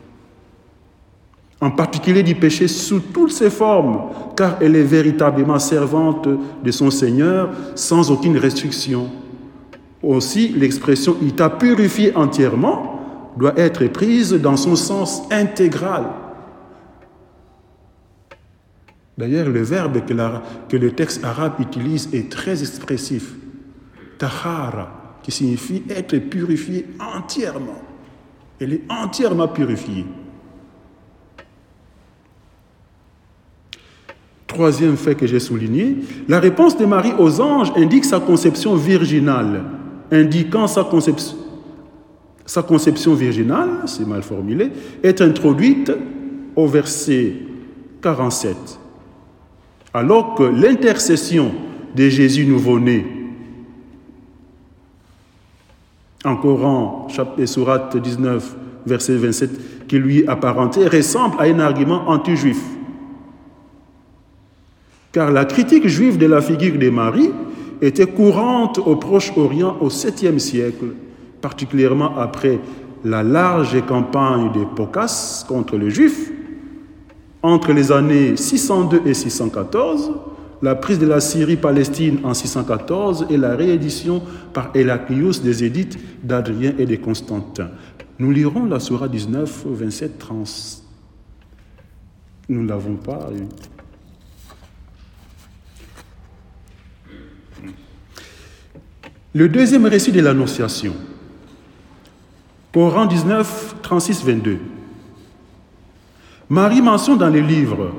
En particulier du péché sous toutes ses formes, car elle est véritablement servante de son Seigneur sans aucune restriction. Aussi, l'expression « il t'a purifié entièrement » doit être prise dans son sens intégral. D'ailleurs, le verbe que, la, que le texte arabe utilise est très expressif. « Tahara » qui signifie être purifié entièrement. Elle est entièrement purifiée. Troisième fait que j'ai souligné, la réponse de Marie aux anges indique sa conception virginale. Indiquant sa conception, sa conception virginale, c'est mal formulé, est introduite au verset quarante-sept. Alors que l'intercession de Jésus nouveau-né, en Coran, chapitre sourate dix-neuf, verset vingt-sept, qui lui est apparenté, ressemble à un argument anti-juif. Car la critique juive de la figure de Marie était courante au Proche-Orient au septième siècle, particulièrement après la large campagne de Phokas contre les Juifs. Entre les années six cent deux et six cent quatorze, la prise de la Syrie-Palestine en six cent quatorze et la réédition par Hélaclius des édits d'Adrien et de Constantin. Nous lirons la sourate dix-neuf, vingt-sept, trente. Nous ne l'avons pas. Le deuxième récit de l'Annonciation, Coran dix-neuf, trente-six, vingt-deux. Marie mentionne dans les livres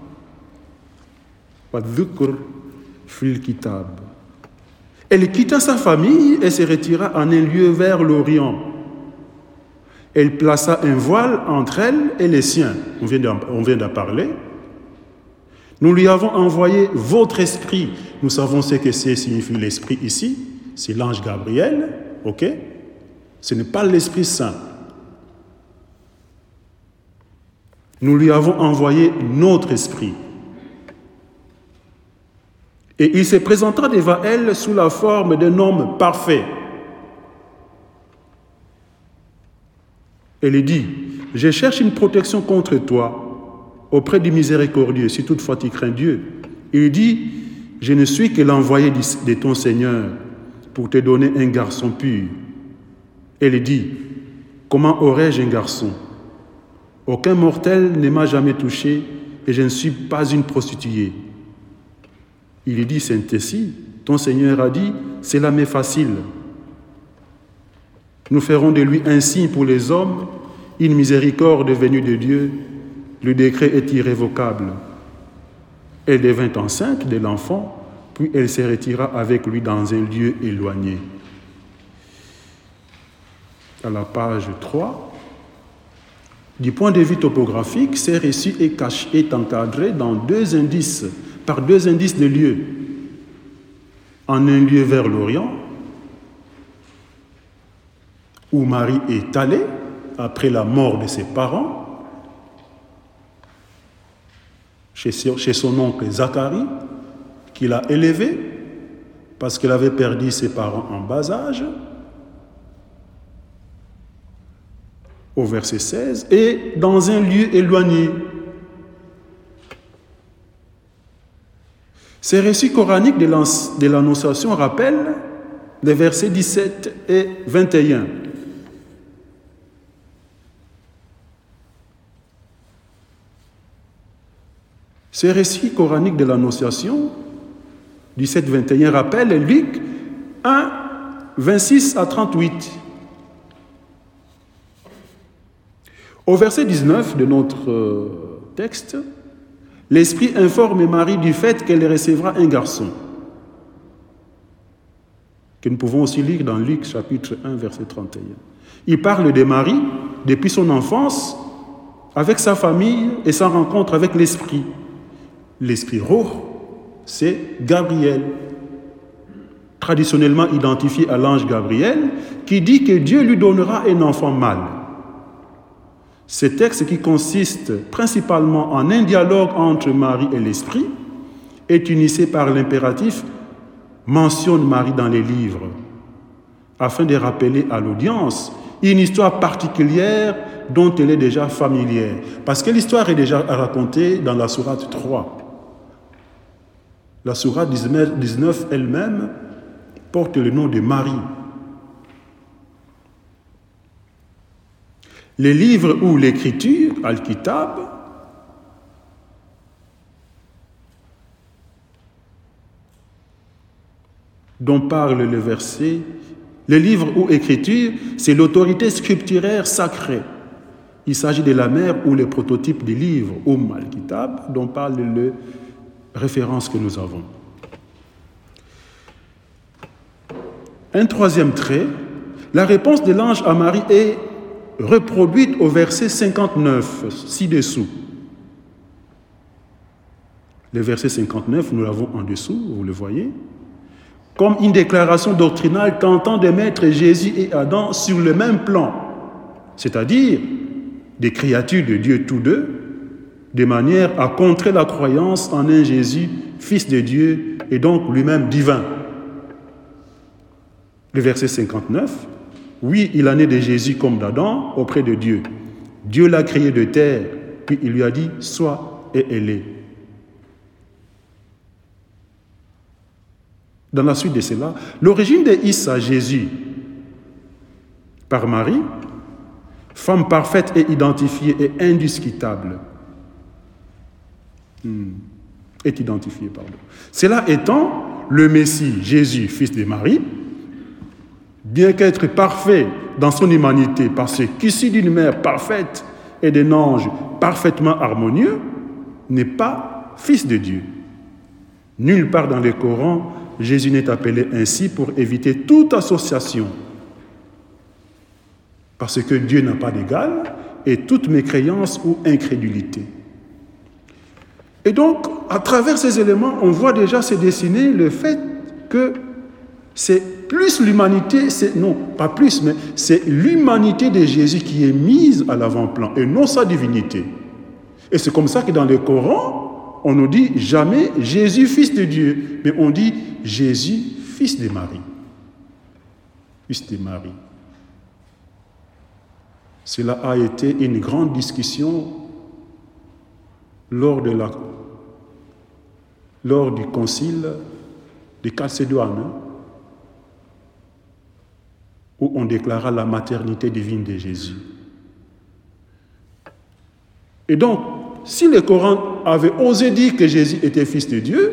elle quitta sa famille et se retira en un lieu vers l'Orient. Elle plaça un voile entre elle et les siens. On vient d'en, on vient d'en parler. Nous lui avons envoyé votre esprit. Nous savons ce que c'est, signifie l'esprit ici. C'est l'ange Gabriel, ok? Ce n'est pas l'Esprit Saint. Nous lui avons envoyé notre esprit. Et il se présentera devant elle sous la forme d'un homme parfait. Elle dit, « Je cherche une protection contre toi, auprès du miséricordieux, si toutefois tu crains Dieu. » Il dit, « Je ne suis que l'envoyé de ton Seigneur pour te donner un garçon pur. » Elle dit, « Comment aurais-je un garçon? Aucun mortel ne m'a jamais touché et je ne suis pas une prostituée. » Il dit, « Saint-Essie, ton Seigneur a dit, cela m'est facile. Nous ferons de lui un signe pour les hommes, une miséricorde venue de Dieu. Le décret est irrévocable. » Elle devint enceinte de l'enfant, puis elle se retira avec lui dans un lieu éloigné. À la page trois, du point de vue topographique, ce récit est, caché, est encadré dans deux indices, par deux indices de lieux. En un lieu vers l'Orient, où Marie est allée après la mort de ses parents, chez, chez son oncle Zacharie, qui l'a élevé parce qu'elle avait perdu ses parents en bas âge, au verset seize, et dans un lieu éloigné. Ces récits coraniques de l'Annonciation rappellent les versets dix-sept et vingt et un. Ces récits coraniques de l'Annonciation, dix-sept vingt et un, rappellent Luc un, vingt-six à trente-huit. Au verset dix-neuf de notre texte, l'Esprit informe Marie du fait qu'elle recevra un garçon, que nous pouvons aussi lire dans Luc chapitre un, verset trente et un. Il parle de Marie depuis son enfance, avec sa famille et sa rencontre avec l'Esprit. L'Esprit Ruh, c'est Gabriel, traditionnellement identifié à l'ange Gabriel, qui dit que Dieu lui donnera un enfant mâle. Ce texte, qui consiste principalement en un dialogue entre Marie et l'Esprit, est initié par l'impératif « mentionne Marie dans les livres », afin de rappeler à l'audience une histoire particulière dont elle est déjà familière. Parce que l'histoire est déjà racontée dans la sourate trois. La sourate dix-neuf elle-même porte le nom de Marie. Les livres ou l'écriture, Al-Kitab, dont parle le verset, les livres ou écriture, c'est l'autorité scripturaire sacrée. Il s'agit de la mère ou le prototype des livres, ou Al-Kitab, dont parle le référence que nous avons. Un troisième trait, la réponse de l'ange à Marie est reproduite au verset cinquante-neuf, ci-dessous. Le verset cinquante-neuf, nous l'avons en dessous, vous le voyez, comme une déclaration doctrinale tentant de mettre Jésus et Adam sur le même plan, c'est-à-dire des créatures de Dieu tous deux, de manière à contrer la croyance en un Jésus, fils de Dieu, et donc lui-même divin. Le verset cinquante-neuf, oui, il en est de Jésus comme d'Adam auprès de Dieu. Dieu l'a créé de terre, puis il lui a dit, sois, et elle est. Dans la suite de cela, l'origine de Issa, Jésus, par Marie, femme parfaite et identifiée et indiscutable, est identifiée, pardon. Cela étant, le Messie, Jésus, fils de Marie, bien qu'être parfait dans son humanité, parce qu'issu d'une mère parfaite et d'un ange parfaitement harmonieux, n'est pas fils de Dieu. Nulle part dans le Coran, Jésus n'est appelé ainsi pour éviter toute association. Parce que Dieu n'a pas d'égal et toute mécréance ou incrédulité. Et donc, à travers ces éléments, on voit déjà se dessiner le fait que c'est plus l'humanité, c'est, non, pas plus, mais c'est l'humanité de Jésus qui est mise à l'avant-plan et non sa divinité. Et c'est comme ça que dans le Coran, on ne dit jamais Jésus, fils de Dieu, mais on dit Jésus, fils de Marie. Fils de Marie. Cela a été une grande discussion lors, de la, lors du concile de Chalcédoine, où on déclara la maternité divine de Jésus. Et donc, si le Coran avait osé dire que Jésus était fils de Dieu,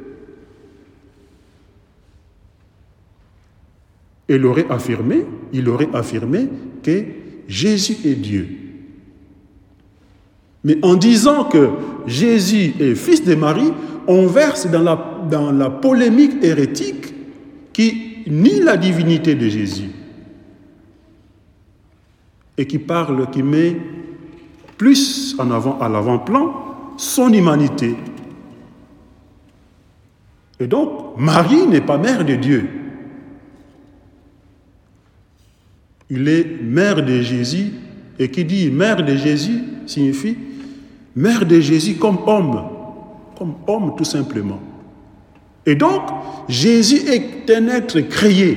il aurait affirmé, il aurait affirmé que Jésus est Dieu. Mais en disant que Jésus est fils de Marie, on verse dans la, dans la polémique hérétique qui nie la divinité de Jésus et qui parle, qui met plus en avant, à l'avant-plan, son humanité. Et donc, Marie n'est pas mère de Dieu. Il est mère de Jésus, et qui dit mère de Jésus signifie mère de Jésus comme homme, comme homme tout simplement. Et donc, Jésus est un être créé,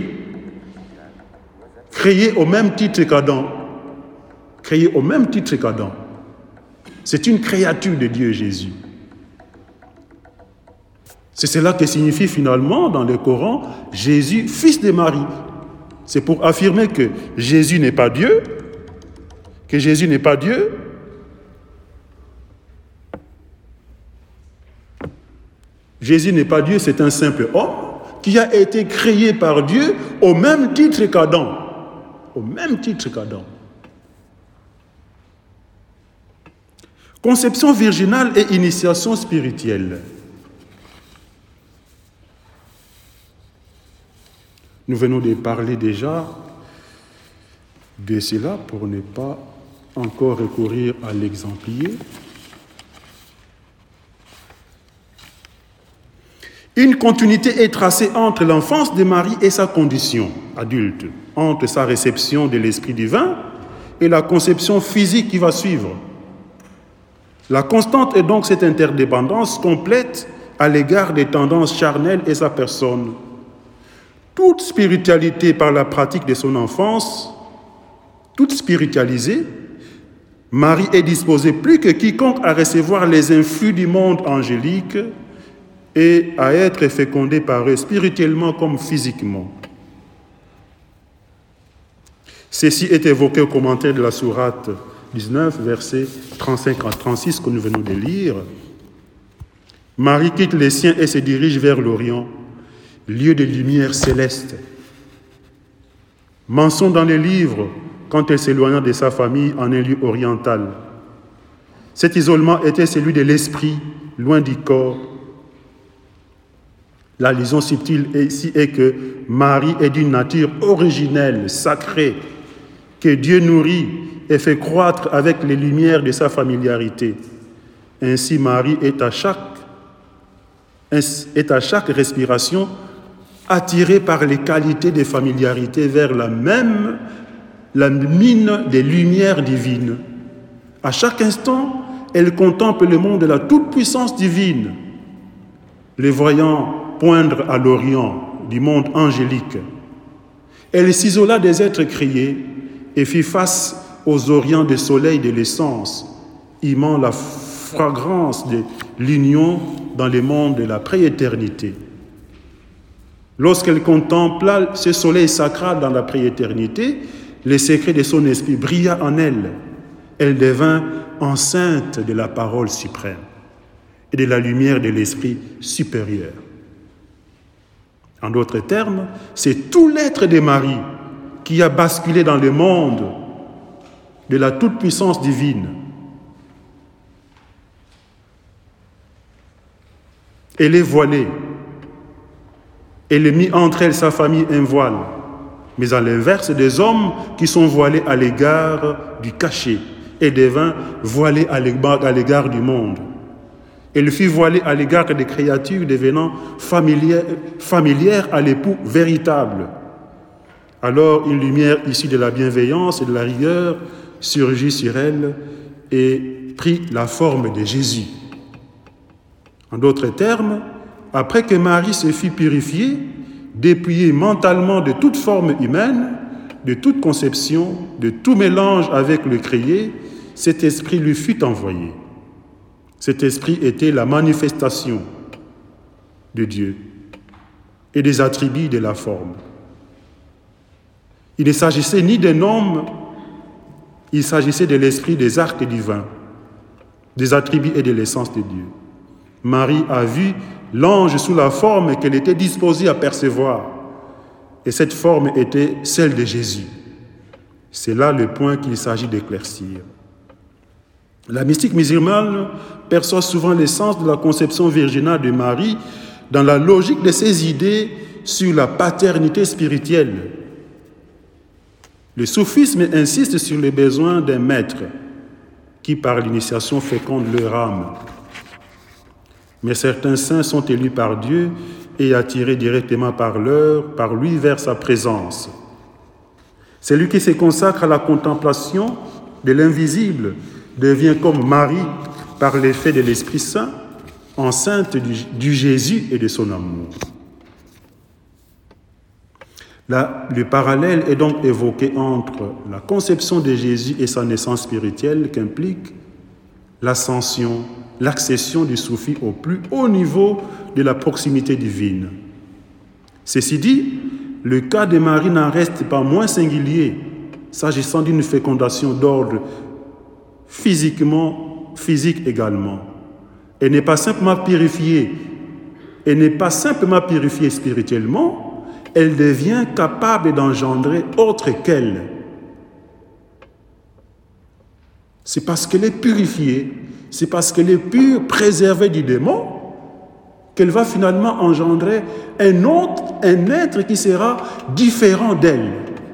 créé au même titre qu'Adam, créé au même titre qu'Adam. C'est une créature de Dieu, Jésus. C'est cela que signifie finalement dans le Coran Jésus, fils de Marie. C'est pour affirmer que Jésus n'est pas Dieu, que Jésus n'est pas Dieu. Jésus n'est pas Dieu, c'est un simple homme qui a été créé par Dieu au même titre qu'Adam. Au même titre qu'Adam. Conception virginale et initiation spirituelle. Nous venons de parler déjà de cela pour ne pas encore recourir à l'exemplier. Une continuité est tracée entre l'enfance de Marie et sa condition adulte, entre sa réception de l'Esprit divin et la conception physique qui va suivre. La constante est donc cette interdépendance complète à l'égard des tendances charnelles et sa personne. Toute spiritualité par la pratique de son enfance, toute spiritualisée, Marie est disposée plus que quiconque à recevoir les influx du monde angélique et à être fécondée par eux spirituellement comme physiquement. Ceci est évoqué au commentaire de la sourate dix-neuf, versets trente-cinq à trente-six que nous venons de lire. Marie quitte les siens et se dirige vers l'Orient, lieu de lumière céleste. Mention dans les livres quand elle s'éloigna de sa famille en un lieu oriental. Cet isolement était celui de l'esprit, loin du corps. La liaison subtile ici est que Marie est d'une nature originelle, sacrée, que Dieu nourrit et fait croître avec les lumières de sa familiarité. Ainsi, Marie est à chaque, est à chaque respiration attirée par les qualités de familiarité vers la même, la mine des lumières divines. À chaque instant, elle contemple le monde de la toute-puissance divine, les voyant poindre à l'Orient du monde angélique. Elle s'isola des êtres créés et fit face aux orients des soleils de l'essence, imant la fragrance de l'union dans le monde de la prééternité. Lorsqu'elle contempla ce soleil sacral dans la prééternité, le secret de son esprit brilla en elle. Elle devint enceinte de la parole suprême et de la lumière de l'esprit supérieur. En d'autres termes, c'est tout l'être de Marie qui a basculé dans le monde de la toute-puissance divine. Elle est voilée. Elle a mis entre elle sa famille un voile, mais à l'inverse des hommes qui sont voilés à l'égard du cachet et devint voilée à l'égard du monde. Elle fut voilée à l'égard des créatures devenant familières, familières à l'époux véritable. Alors une lumière issue de la bienveillance et de la rigueur surgit sur elle et prit la forme de Jésus. En d'autres termes, après que Marie se fut purifiée, dépouillée mentalement de toute forme humaine, de toute conception, de tout mélange avec le créé, cet esprit lui fut envoyé. Cet esprit était la manifestation de Dieu et des attributs de la forme. Il ne s'agissait ni d'un homme, il s'agissait de l'esprit des arcs divins, des attributs et de l'essence de Dieu. Marie a vu l'ange sous la forme qu'elle était disposée à percevoir, et cette forme était celle de Jésus. C'est là le point qu'il s'agit d'éclaircir. La mystique musulmane perçoit souvent l'essence de la conception virginale de Marie dans la logique de ses idées sur la paternité spirituelle. Le soufisme insiste sur les besoins d'un maître qui, par l'initiation, féconde leur âme. Mais certains saints sont élus par Dieu et attirés directement par leur, par lui vers sa présence. Celui qui se consacre à la contemplation de l'invisible devient comme Marie par l'effet de l'Esprit Saint, enceinte du, du Jésus et de son amour. Là, le parallèle est donc évoqué entre la conception de Jésus et sa naissance spirituelle qu'implique l'ascension l'accession du soufi au plus haut niveau de la proximité divine. Ceci dit, le cas de Marie n'en reste pas moins singulier, s'agissant d'une fécondation d'ordre physiquement, physique également. Elle n'est pas simplement purifiée, elle n'est pas simplement purifiée spirituellement, elle devient capable d'engendrer autre qu'elle. C'est parce qu'elle est purifiée, c'est parce qu'elle est pure, préservée du démon, qu'elle va finalement engendrer un autre, un être qui sera différent d'elle.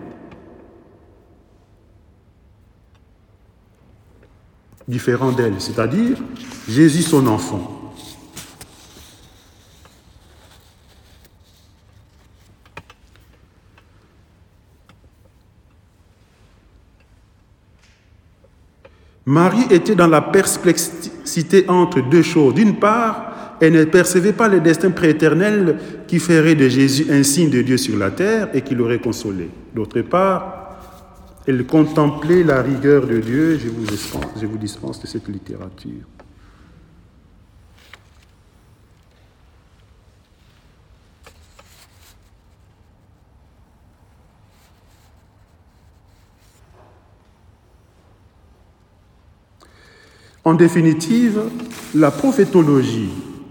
Différent d'elle, c'est-à-dire Jésus son enfant. Marie était dans la perplexité entre deux choses. D'une part, elle ne percevait pas le destin prééternel qui ferait de Jésus un signe de Dieu sur la terre et qui l'aurait consolé. D'autre part, elle contemplait la rigueur de Dieu. Je vous dispense, je vous dispense de cette littérature. En définitive, la prophétologie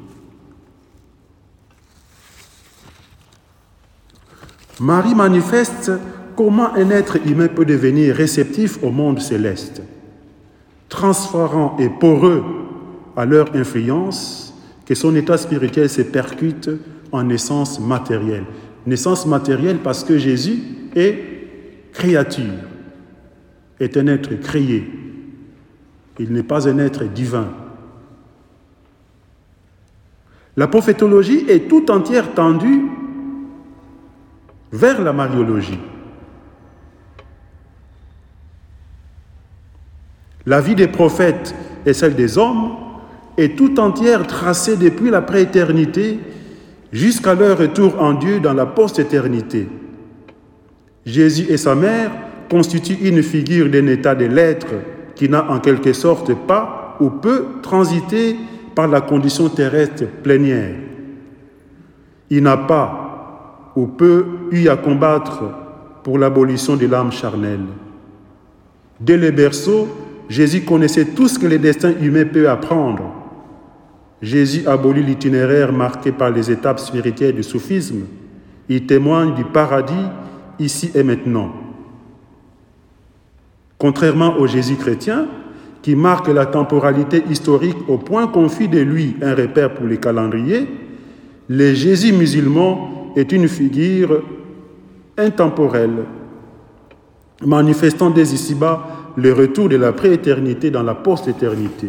Marie manifeste comment un être humain peut devenir réceptif au monde céleste, transparent et poreux à leur influence, que son état spirituel se percute en naissance matérielle. Naissance matérielle parce que Jésus est créature, est un être créé. Il n'est pas un être divin. La prophétologie est tout entière tendue vers la mariologie. La vie des prophètes et celle des hommes est tout entière tracée depuis la prééternité jusqu'à leur retour en Dieu dans la post-éternité. Jésus et sa mère constituent une figure d'un état de l'être qui n'a en quelque sorte pas ou peut transiter par la condition terrestre plénière. Il n'a pas ou peu eu à combattre pour l'abolition de l'âme charnelle. Dès le berceau, Jésus connaissait tout ce que le destin humain peut apprendre. Jésus abolit l'itinéraire marqué par les étapes spirituelles du soufisme. Il témoigne du paradis ici et maintenant. Contrairement au Jésus chrétien, qui marque la temporalité historique au point qu'on fit de lui un repère pour les calendriers, le Jésus musulman est une figure intemporelle, manifestant dès ici-bas le retour de la prééternité dans la post-éternité.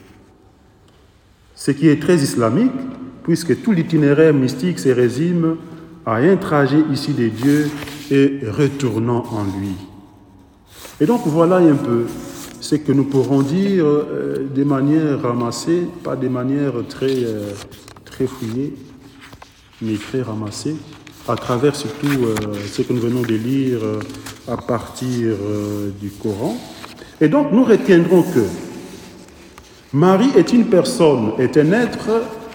Ce qui est très islamique, puisque tout l'itinéraire mystique se résume à un trajet ici de Dieu et retournant en lui. Et donc voilà un peu ce que nous pourrons dire euh, de manière ramassée, pas de manière très, euh, très fouillée, mais très ramassée, à travers surtout euh, ce que nous venons de lire euh, à partir euh, du Coran. Et donc nous retiendrons que Marie est une personne, est un être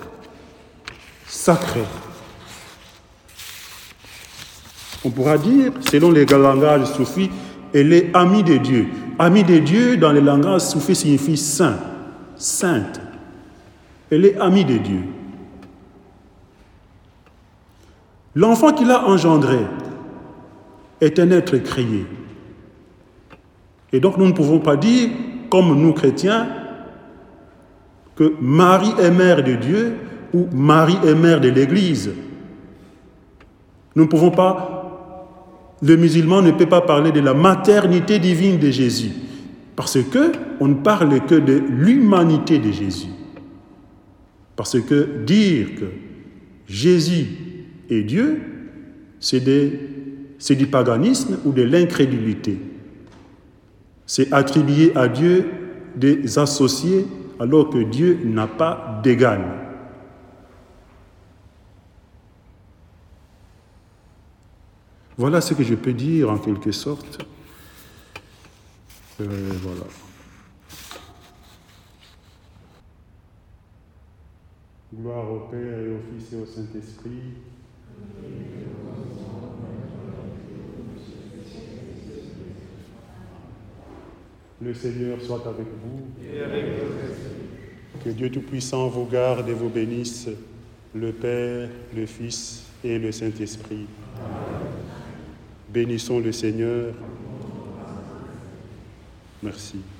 sacré. On pourra dire, selon les langages soufis, elle est amie de Dieu. Amie de Dieu, dans le langage soufi, signifie saint, sainte. Elle est amie de Dieu. L'enfant qu'il a engendré est un être créé. Et donc nous ne pouvons pas dire, comme nous chrétiens, que Marie est mère de Dieu ou Marie est mère de l'Église. Nous ne pouvons pas... Le musulman ne peut pas parler de la maternité divine de Jésus, parce qu'on ne parle que de l'humanité de Jésus. Parce que dire que Jésus est Dieu, c'est, des, c'est du paganisme ou de l'incrédulité. C'est attribuer à Dieu des associés alors que Dieu n'a pas d'égal. Voilà ce que je peux dire en quelque sorte. Euh, voilà. Gloire au Père et au Fils et au Saint-Esprit. Le Seigneur soit avec vous. Et avec votre esprit. Que Dieu Tout-Puissant vous garde et vous bénisse, le Père, le Fils et le Saint-Esprit. Bénissons le Seigneur. Merci.